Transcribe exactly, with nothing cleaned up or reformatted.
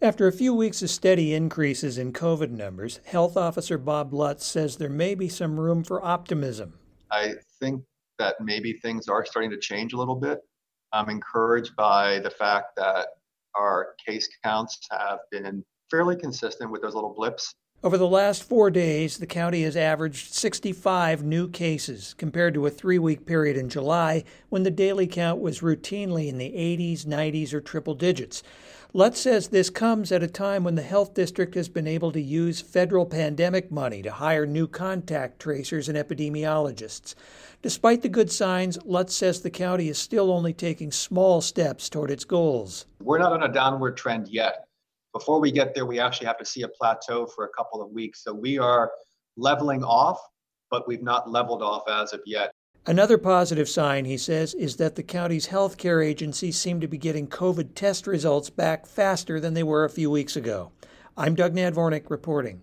After a few weeks of steady increases in COVID numbers, Health Officer Bob Lutz says there may be some room for optimism. I think that maybe things are starting to change a little bit. I'm encouraged by the fact that our case counts have been fairly consistent with those little blips. Over the last four days, the county has averaged sixty-five new cases, compared to a three-week period in July when the daily count was routinely in the eighties, nineties, or triple digits. Lutz says this comes at a time when the health district has been able to use federal pandemic money to hire new contact tracers and epidemiologists. Despite the good signs, Lutz says the county is still only taking small steps toward its goals. We're not on a downward trend yet. Before we get there, we actually have to see a plateau for a couple of weeks. So we are leveling off, but we've not leveled off as of yet. Another positive sign, he says, is that the county's healthcare agencies seem to be getting COVID test results back faster than they were a few weeks ago. I'm Doug Nadvornik reporting.